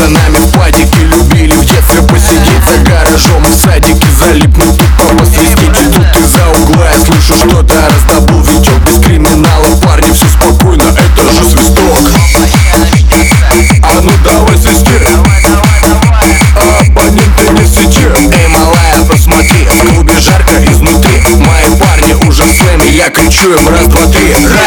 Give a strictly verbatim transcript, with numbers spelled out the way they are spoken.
пацанами в падике любили в детстве посидеть за гаражом и в садике залипнуть тупо посвистеть. И тут из-за угла я слышу что-то, раздобыл витек без криминала. Парни, все спокойно, это же свисток. А ну давай свисти, абоненты не сыти. Эй, малая, посмотри, в клубе жарко изнутри. Мои парни уже с вами, я кричу им раз, два, три.